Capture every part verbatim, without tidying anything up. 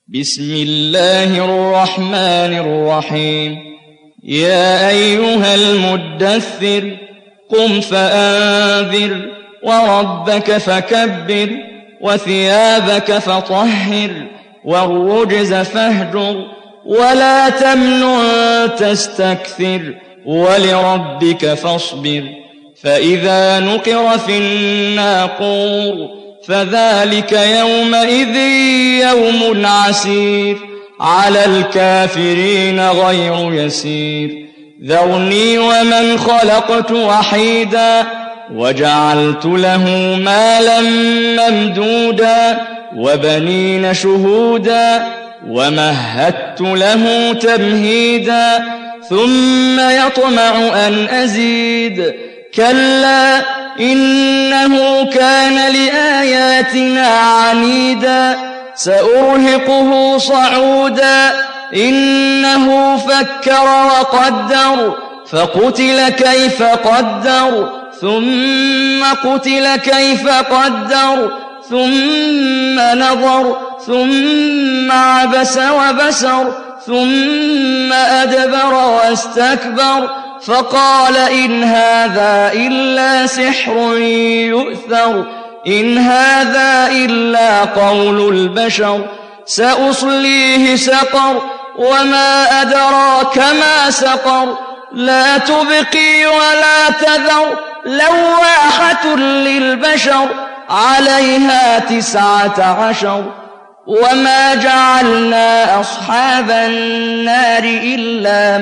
بسم الله الرحمن الرحيم يا أيها المدثر قم فأنذر وربك فكبر وثيابك فطهر والرجز فاهجر ولا تمنن تستكثر ولربك فاصبر فإذا نقر في الناقور فذلك يومئذ يوم عسير على الكافرين غير يسير ذرني ومن خلقت وحيدا وجعلت له مالا ممدودا وبنين شهودا ومهدت له تمهيدا ثم يطمع أن أزيد كلا إنه كان لآياتنا عنيدا سأرهقه صعودا إنه فكر وقدر فقتل كيف قدر ثم قتل كيف قدر ثم نظر ثم عبس وبسر ثم أدبر واستكبر فقال إن هذا إلا سحر يؤثر إن هذا إلا قول البشر سأصليه سقر وما أدراك ما سقر لا تبقي ولا تذر لواحة للبشر عليها تسعة عشر وما جعلنا أصحاب النار إلا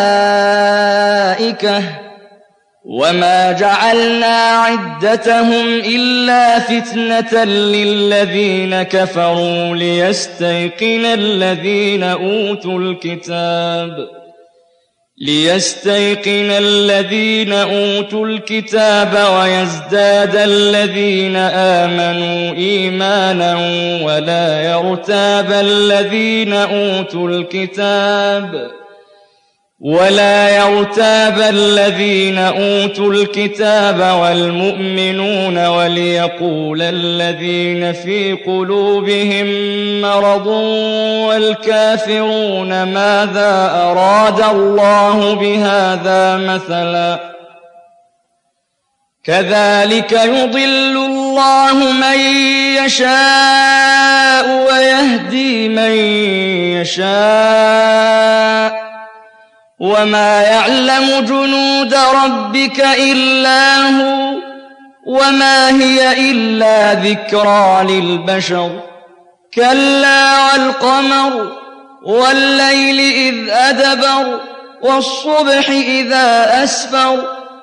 ملائكة وما جعلنا عدتهم إلا فتنة للذين كفروا ليستيقن الذين أوتوا الكتاب ليستيقن الذين أوتوا الكتاب ويزداد الذين آمنوا إيمانا ولا يرتاب الذين أوتوا الكتاب ولا يرتاب الذين أوتوا الكتاب والمؤمنون وليقول الذين في قلوبهم مرض والكافرون ماذا أراد الله بهذا مثلا كذلك يضل الله من يشاء ويهدي من يشاء وما يعلم جنود ربك إلا هو وما هي إلا ذكرى للبشر كلا والقمر والليل إذ أدبر والصبح إذا أسفر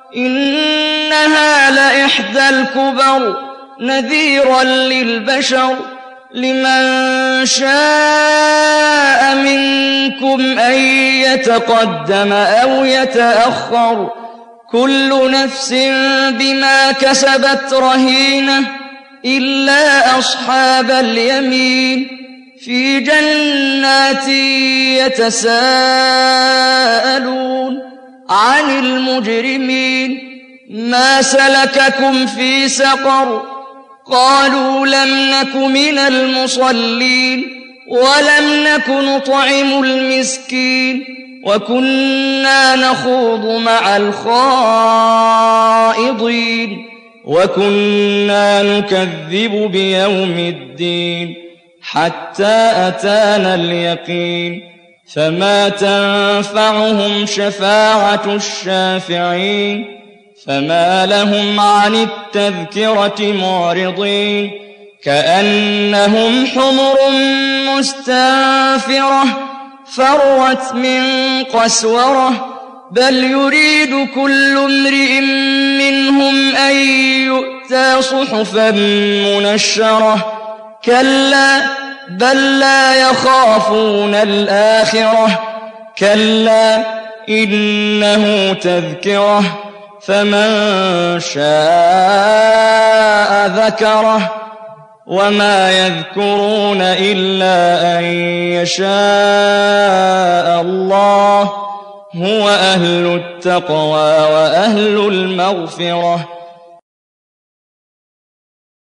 إنها لإحدى الكبر نذيرا للبشر لمن شاء منكم أن يتقدم أو يتأخر كل نفس بما كسبت رهينة إلا أصحاب اليمين في جنات يتساءلون عن المجرمين ما سلككم في سقر قالوا لم نك من المصلين ولم نك نطعم المسكين وكنا نخوض مع الخائضين وكنا نكذب بيوم الدين حتى أتانا اليقين فما تنفعهم شفاعة الشافعين فما لهم عن التذكرة معرضين كأنهم حمر مستنفرة فرت من قسورة بل يريد كل امرئ منهم أن يؤتى صحفا منشرة كلا بل لا يخافون الآخرة كلا إنه تذكرة فمن شاء ذكره وما يذكرون إلا أن يشاء الله هو أهل التقوى وأهل المغفرة